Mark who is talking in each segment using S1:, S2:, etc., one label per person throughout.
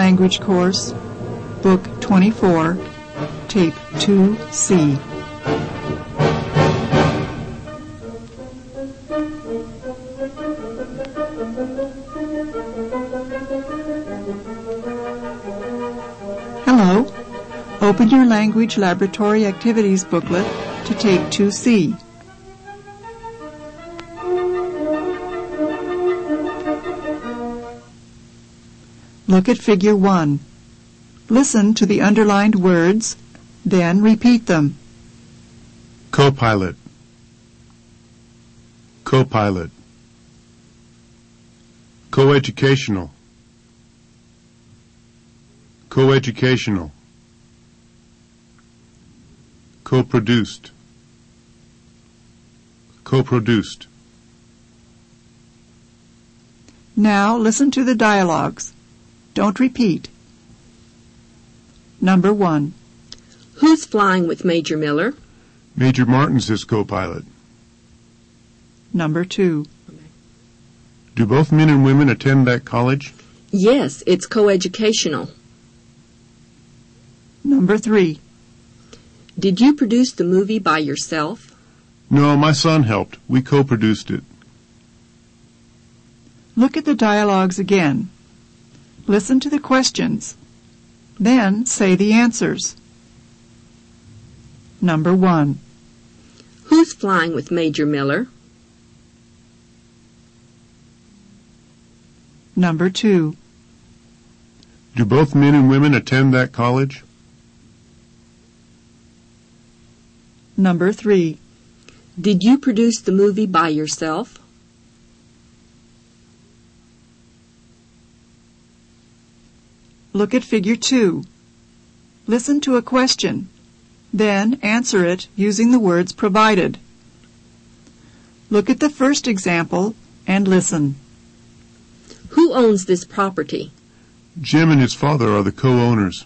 S1: Language Course, Book 24, Tape 2C. Hello. Open your Language Laboratory Activities booklet to Tape 2C. Look at Figure 1. Listen to the underlined words, then repeat them.
S2: Co-pilot. Co-pilot. Co-educational. Co-educational. Co-produced. Co-produced.
S1: Now listen to the dialogues. Don't repeat. Number 1.
S3: Who's flying with Major Miller?
S2: Major Martin's his co-pilot.
S1: Number 2.
S2: Do both men and women attend that college?
S3: Yes, it's coeducational.
S1: Number 3.
S3: Did you produce the movie by yourself?
S2: No, my son helped. We co-produced it.
S1: Look at the dialogues again. Listen to the questions. Then say the answers. Number 1.
S3: Who's flying with Major Miller?
S1: Number 2.
S2: Do both men and women attend that college?
S1: Number 3.
S3: Did you produce the movie by yourself?
S1: Look at Figure 2. Listen to a question, then answer it using the words provided. Look at the first example and listen.
S3: Who owns this property?
S2: Jim and his father are the co-owners.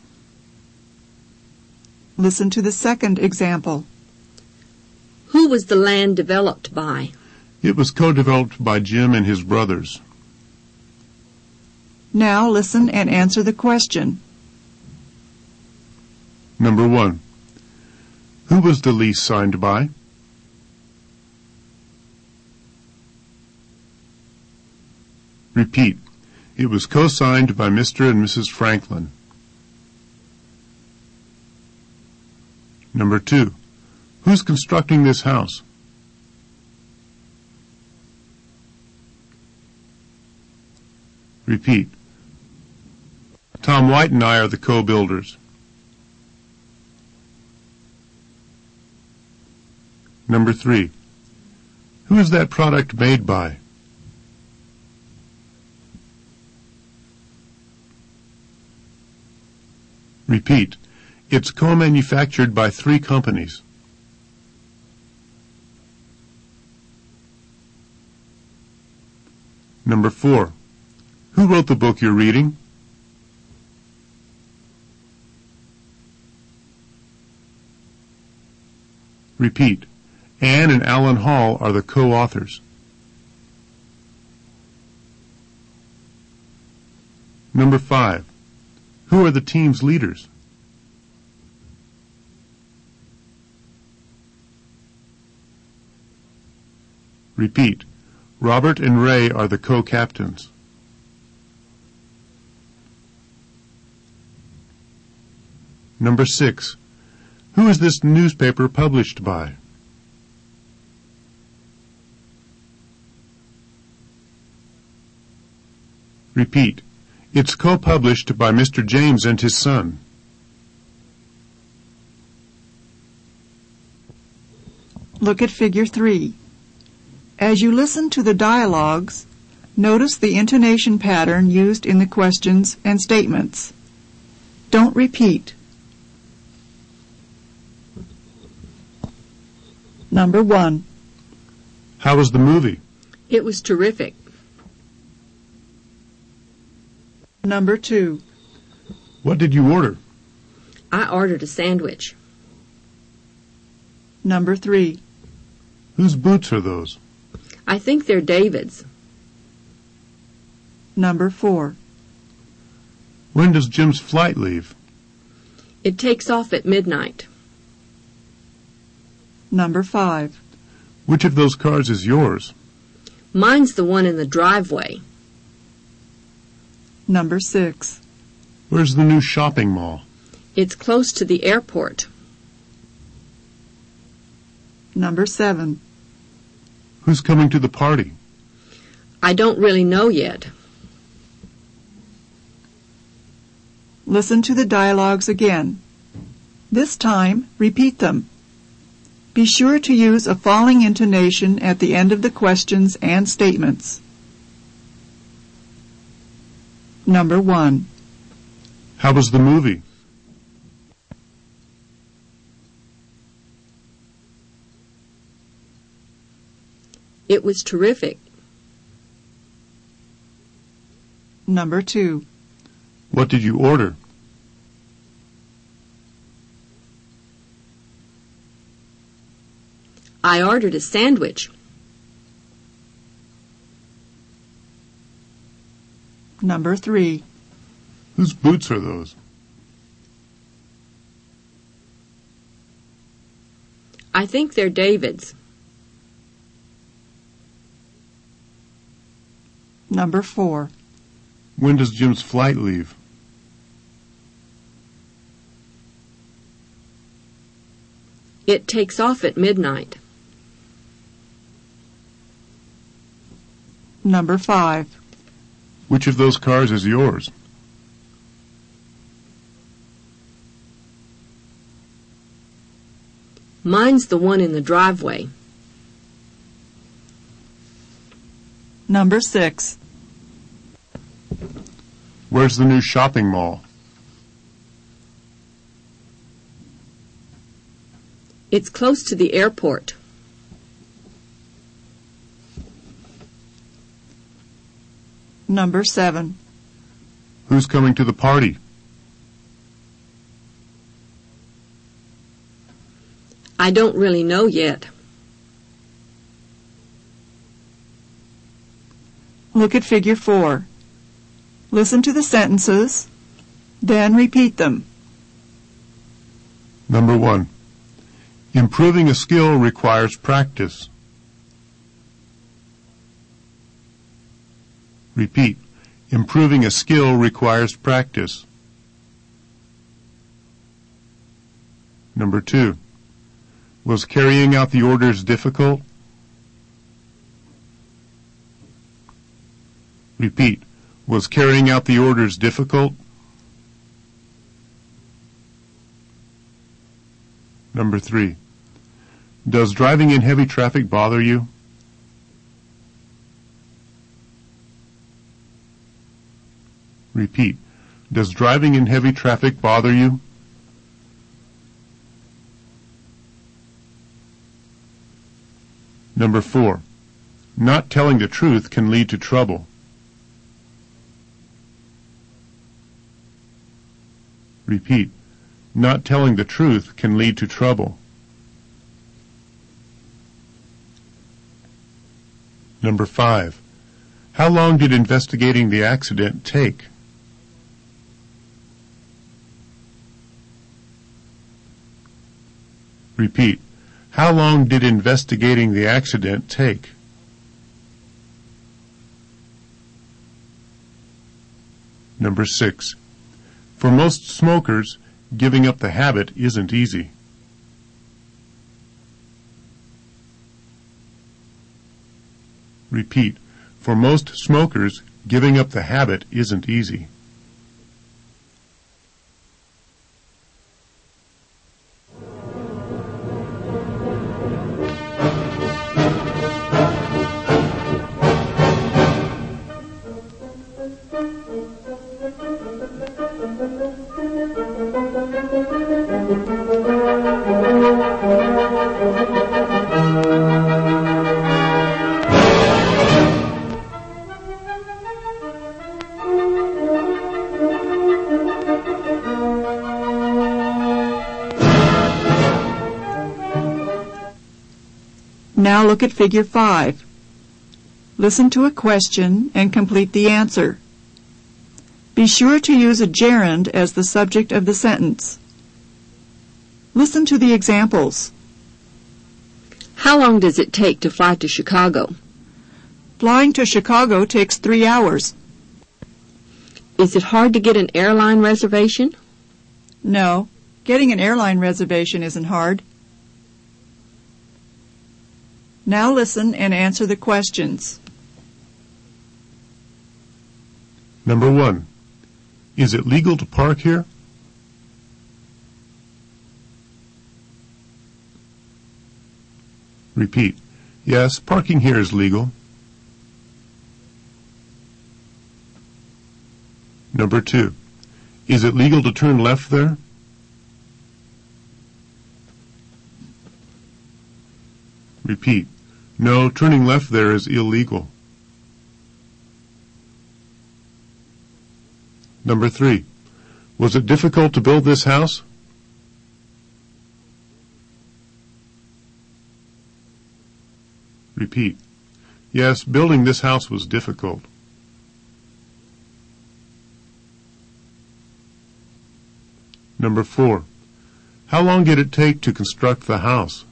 S1: Listen to the second example.
S3: Who was the land developed by?
S2: It was co-developed by Jim and his brothers.
S1: Now listen and answer the question.
S2: Number 1. Who was the lease signed by? Repeat. It was co-signed by Mr. and Mrs. Franklin. Number 2. Who's constructing this house? Repeat. Tom White and I are the co-builders. Number 3. Who is that product made by? Repeat. It's co-manufactured by 3 companies. Number 4. Who wrote the book you're reading? Repeat. Anne and Alan Hall are the co-authors. Number 5. Who are the team's leaders? Repeat. Robert and Ray are the co-captains. Number 6. Who is this newspaper published by? Repeat. It's co-published by Mr. James and his son.
S1: Look at Figure 3. As you listen to the dialogues, notice the intonation pattern used in the questions and statements. Don't repeat. Number 1.
S2: How was the movie?
S3: It was terrific.
S1: Number 2.
S2: What did you order?
S3: I ordered a sandwich.
S1: Number 3.
S2: Whose boots are those?
S3: I think they're David's.
S1: Number 4.
S2: When does Jim's flight leave?
S3: It takes off at midnight.
S1: Number 5.
S2: Which of those cars is yours?
S3: Mine's the one in the driveway.
S1: Number 6.
S2: Where's the new shopping mall?
S3: It's close to the airport.
S1: Number 7.
S2: Who's coming to the party?
S3: I don't really know yet.
S1: Listen to the dialogues again. This time, repeat them. Be sure to use a falling intonation at the end of the questions and statements. Number 1.
S2: How was the movie?
S3: It was terrific.
S1: Number 2.
S2: What did you order?
S3: I ordered a sandwich.
S1: Number 3.
S2: Whose boots are those?
S3: I think they're David's.
S1: Number 4.
S2: When does Jim's flight leave?
S3: It takes off at midnight.
S1: Number 5.
S2: Which of those cars is yours?
S3: Mine's the one in the driveway.
S1: Number 6.
S2: Where's the new shopping mall?
S3: It's close to the airport.
S1: Number 7.
S2: Who's coming to the party?
S3: I don't really know yet.
S1: Look at Figure 4. Listen to the sentences, then repeat them.
S2: Number 1. Improving a skill requires practice. Repeat. Improving a skill requires practice. Number 2. Was carrying out the orders difficult? Repeat. Was carrying out the orders difficult? Number 3. Does driving in heavy traffic bother you? Repeat. Does driving in heavy traffic bother you? Number 4. Not telling the truth can lead to trouble. Repeat. Not telling the truth can lead to trouble. Number 5. How long did investigating the accident take? Repeat. How long did investigating the accident take? Number 6. For most smokers, giving up the habit isn't easy. Repeat. For most smokers, giving up the habit isn't easy.
S1: Now look at Figure 5. Listen to a question and complete the answer. Be sure to use a gerund as the subject of the sentence. Listen to the examples.
S3: How long does it take to fly to Chicago?
S1: Flying to Chicago takes 3 hours.
S3: Is it hard to get an airline reservation?
S1: No, getting an airline reservation isn't hard. Now listen and answer the questions.
S2: Number 1. Is it legal to park here? Repeat. Yes, parking here is legal. Number 2. Is it legal to turn left there? Repeat. No, turning left there is illegal. Number 3. Was it difficult to build this house? Repeat. Yes, building this house was difficult. Number 4. How long did it take to construct the house?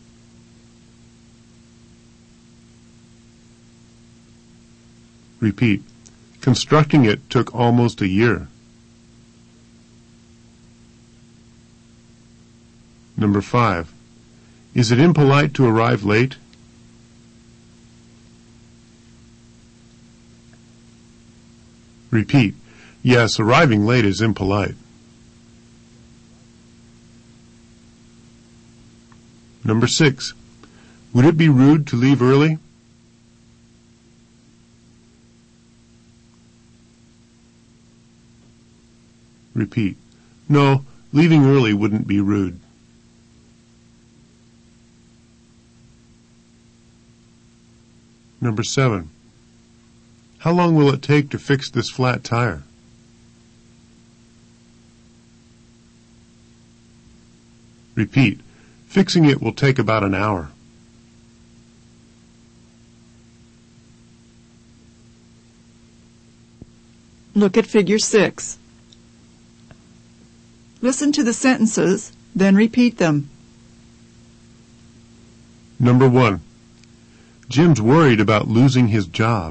S2: Repeat. Constructing it took almost a year. Number 5. Is it impolite to arrive late? Repeat. Yes, arriving late is impolite. Number 6. Would it be rude to leave early? Repeat. No, leaving early wouldn't be rude. Number 7. How long will it take to fix this flat tire? Repeat. Fixing it will take about an hour.
S1: Look at Figure 6. Listen to the sentences, then repeat them.
S2: Number 1. Jim's worried about losing his job.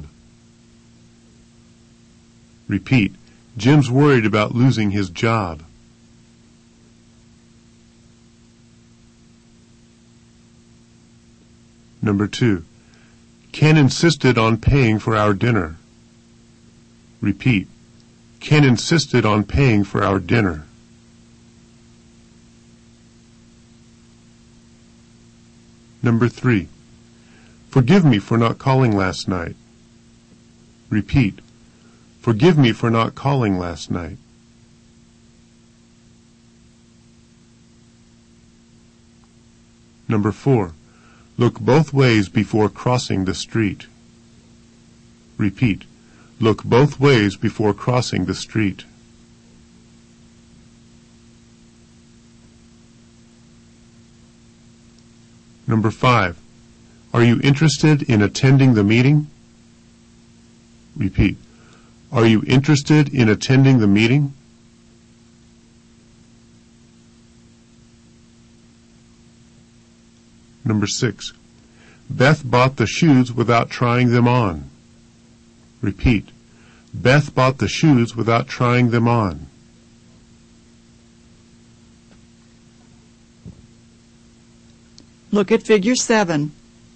S2: Repeat. Jim's worried about losing his job. Number 2. Ken insisted on paying for our dinner. Repeat. Ken insisted on paying for our dinner. Number 3. Forgive me for not calling last night. Repeat. Forgive me for not calling last night. Number 4. Look both ways before crossing the street. Repeat. Look both ways before crossing the street. Number 5. Are you interested in attending the meeting? Repeat. Are you interested in attending the meeting? Number 6. Beth bought the shoes without trying them on. Repeat. Beth bought the shoes without trying them on.
S1: Look at Figure 7.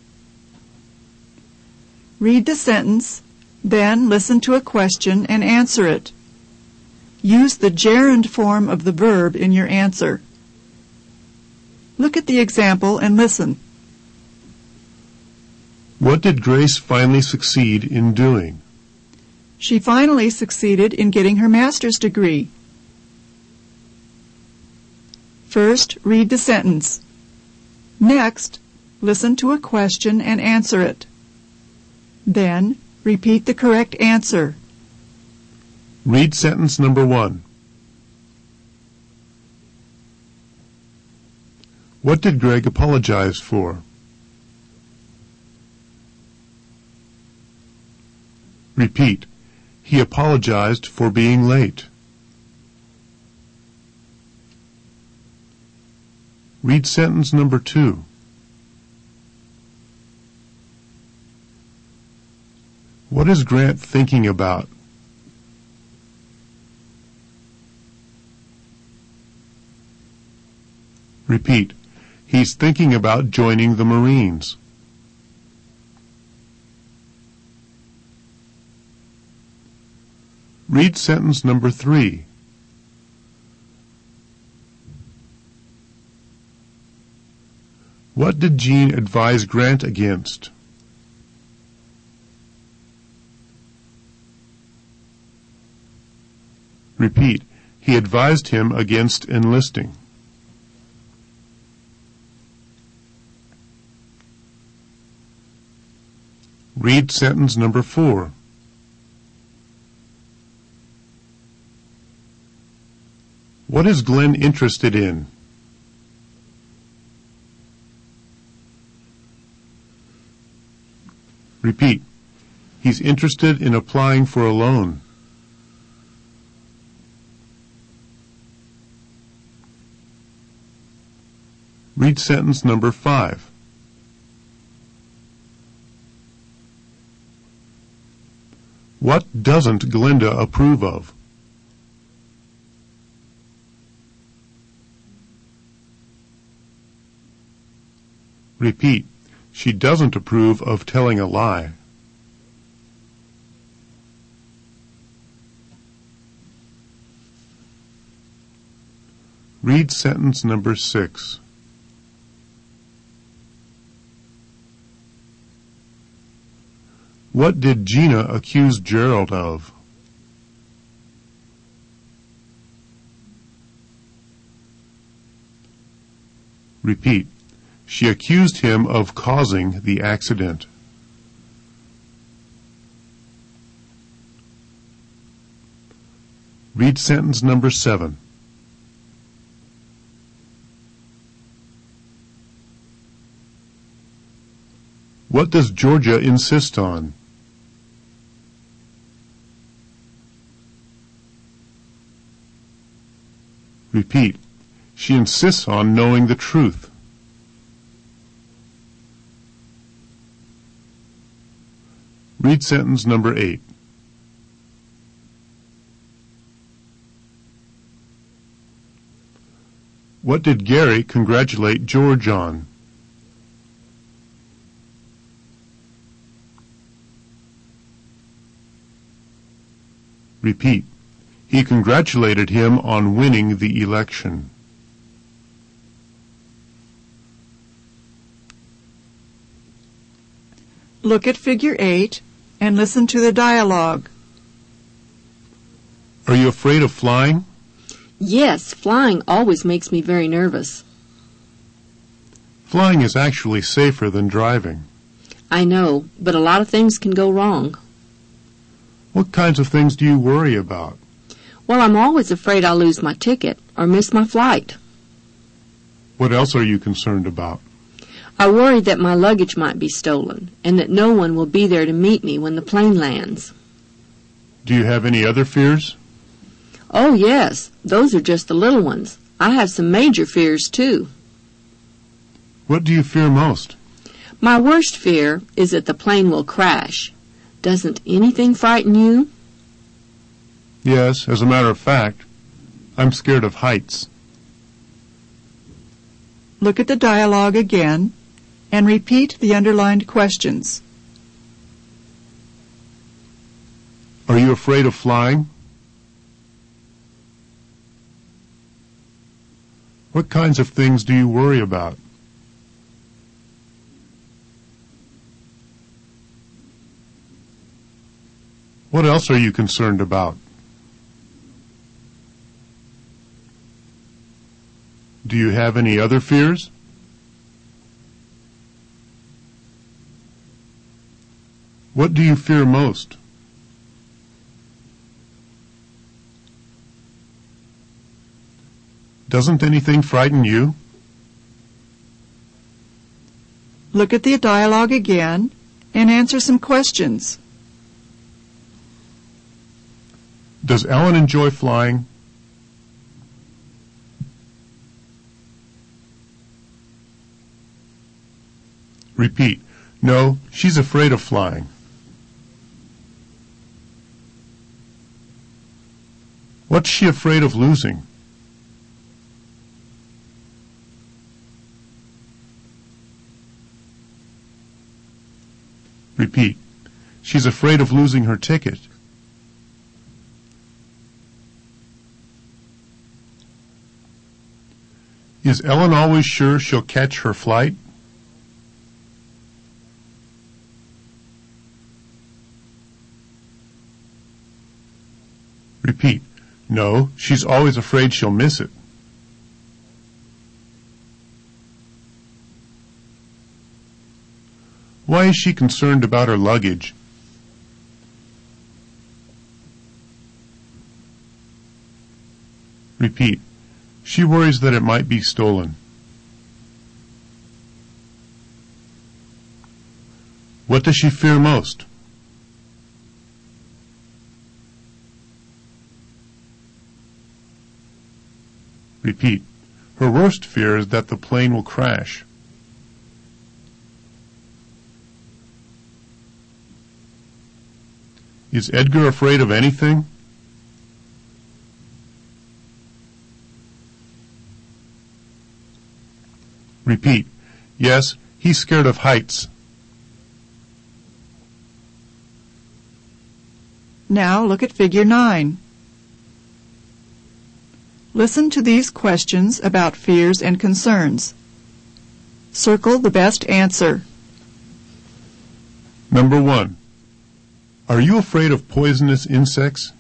S1: Read the sentence, then listen to a question and answer it. Use the gerund form of the verb in your answer. Look at the example and listen.
S2: What did Grace finally succeed in doing?
S1: She finally succeeded in getting her master's degree. First, read the sentence. Next, listen to a question and answer it. Then, repeat the correct answer.
S2: Read sentence number 1. What did Greg apologize for? Repeat. He apologized for being late. Read sentence number 2. What is Grant thinking about? Repeat. He's thinking about joining the Marines. Read sentence number 3. What did Jean advise Grant against? Repeat. He advised him against enlisting. Read sentence number 4. What is Glenn interested in? Repeat. He's interested in applying for a loan. Read sentence number 5. What doesn't Glinda approve of? Repeat. She doesn't approve of telling a lie. Read sentence number 6. What did Gina accuse Gerald of? Repeat. She accused him of causing the accident. Read sentence number 7. What does Georgia insist on? Repeat. She insists on knowing the truth. Read sentence number 8. What did Gary congratulate George on? Repeat. He congratulated him on winning the election.
S1: Look at figure 8 and listen to the dialogue.
S2: Are you afraid of flying?
S3: Yes, flying always makes me very nervous.
S2: Flying is actually safer than driving.
S3: I know, but a lot of things can go wrong.
S2: What kinds of things do you worry about?
S3: Well, I'm always afraid I'll lose my ticket or miss my flight.
S2: What else are you concerned about?
S3: I worry that my luggage might be stolen and that no one will be there to meet me when the plane lands.
S2: Do you have any other fears?
S3: Oh, yes. Those are just the little ones. I have some major fears, too.
S2: What do you fear most?
S3: My worst fear is that the plane will crash. Doesn't anything frighten you?
S2: Yes, as a matter of fact, I'm scared of heights.
S1: Look at the dialogue again and repeat the underlined questions.
S2: Are you afraid of flying? What kinds of things do you worry about? What else are you concerned about? Do you have any other fears? What do you fear most? Doesn't anything frighten you?
S1: Look at the dialogue again and answer some questions.
S2: Does Ellen enjoy flying? Repeat. No, she's afraid of flying. What's she afraid of losing? Repeat. She's afraid of losing her ticket. Is Ellen always sure she'll catch her flight? Repeat. No, she's always afraid she'll miss it. Why is she concerned about her luggage? Repeat. She worries that it might be stolen. What does she fear most? Repeat. Her worst fear is that the plane will crash. Is Edgar afraid of anything? Repeat. Yes, he's scared of heights.
S1: Now look at Figure 9. Listen to these questions about fears and concerns. Circle the best answer.
S2: Number 1. Are you afraid of poisonous insects?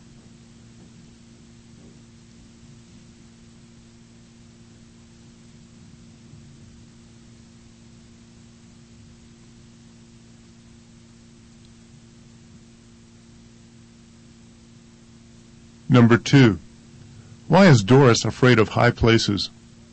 S2: Number 2. Why is Doris afraid of high places?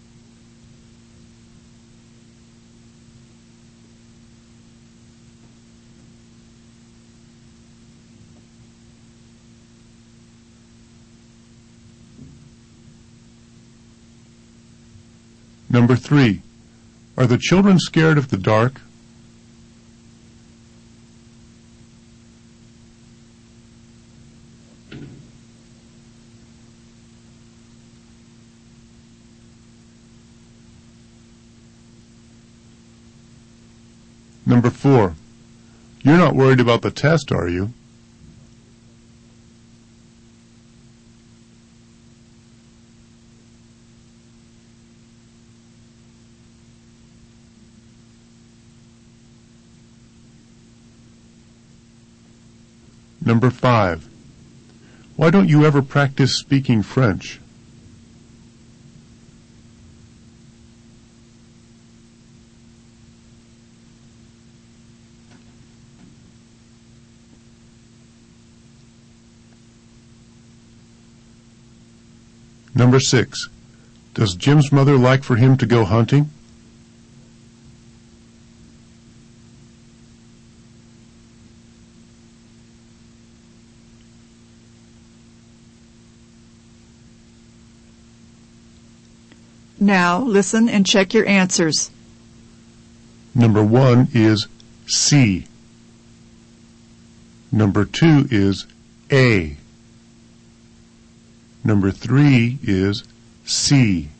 S2: Number 3. Are the children scared of the dark? Number 4. You're not worried about the test, are you? Number 5. Why don't you ever practice speaking French? Number 6. Does Jim's mother like for him to go hunting?
S1: Now listen and check your answers.
S2: Number 1 is C. Number 2 is A. Number 3 is C.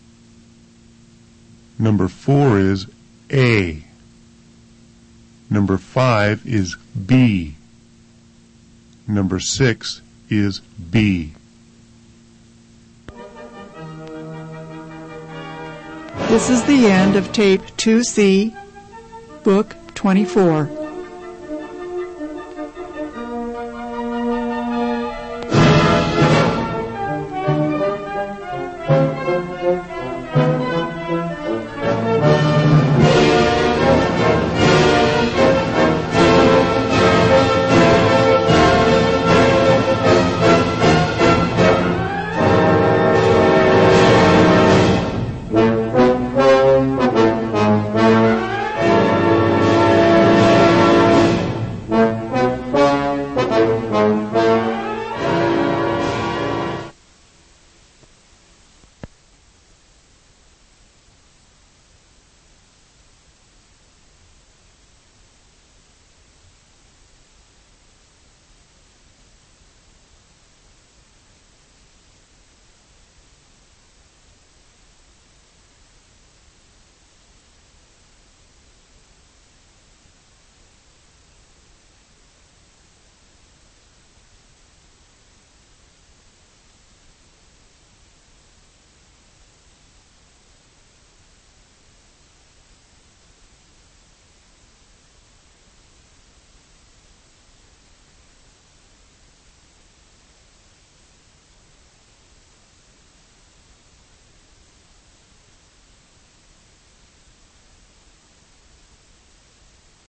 S2: Number 4 is A. Number 5 is B. Number 6 is B.
S1: This is the end of Tape 2C, Book 24.